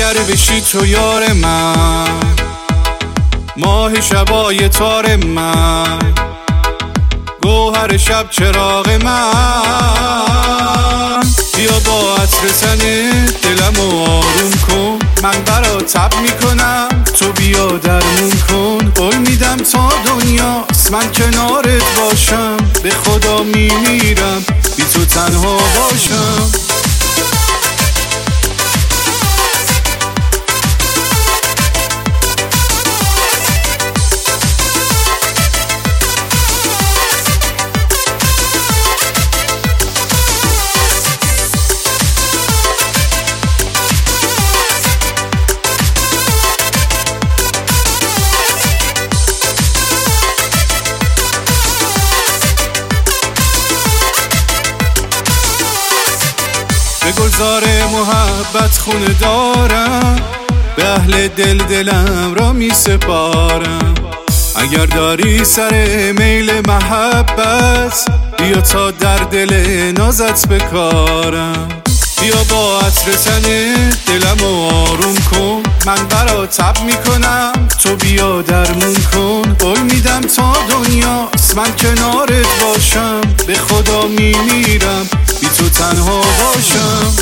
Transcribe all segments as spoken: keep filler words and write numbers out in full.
اگر بشی تو یار من، ماه شبای تار من، گوهر شب چراغ من، بیا با عطر تنه دلمو آروم کن، من برات تب میکنم تو بیا درمون کن. قول میدم تا دنیاست من کنارت باشم، به خدا میمیرم بی تو تنها باشم. به گلزار محبت خونه دارم، به اهل دل دلم را می سپارم. اگر داری سر میل محبت، بیا تا در دل نازت بکارم. بیا با عطر تنه دلمو آروم کن، من برات تب میکنم تو بیا درمون کن. قول میدم تا دنیاست من کنارت باشم، به خدا میمیرم بی تو تنها باشم.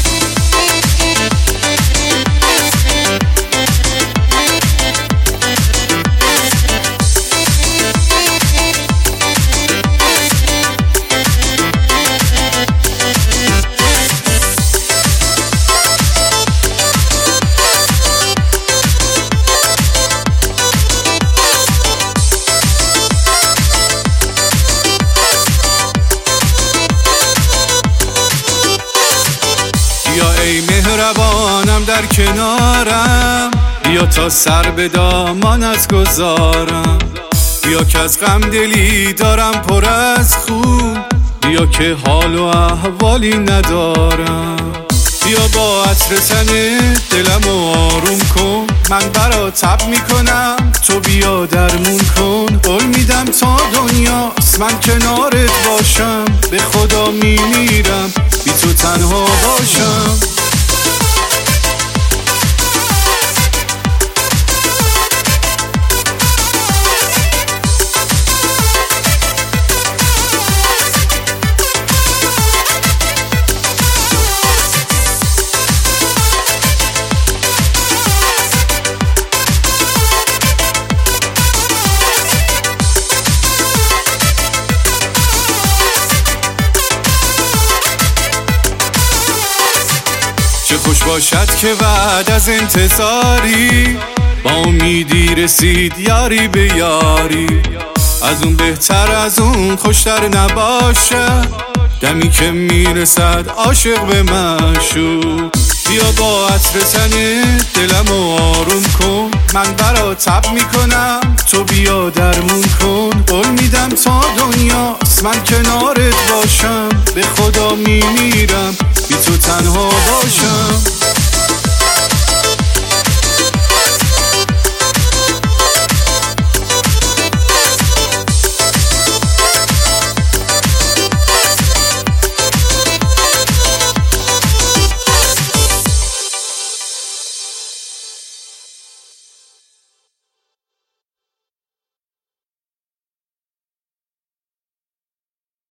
بیا ای مهربانم در کنارم، بیا تا سر به دامانت گذارم. بیا که از غم دلی دارم پر از خون، بیا که حال و احوالی ندارم. بیا با عطر تنه دلمو آروم کن، من برات تب میکنم تو بیا درمون کن. قول میدم تا دنیاست من کنارت باشم، به خدا میمیرم بی تو تنها باشم. چه خوش باشد که بعد از انتظاری، با امیدی رسید یاری به یاری. از اون بهتر از اون خوشتر نباشه، دمی که میرسد عاشق به معشوق. بیا با عطر تنه دلمو آروم کن، من برات تب میکنم تو بیا درمون کن. قول میدم تا دنیاست من کنارت باشم، به خدا میمیرم بی تو تنها باشم.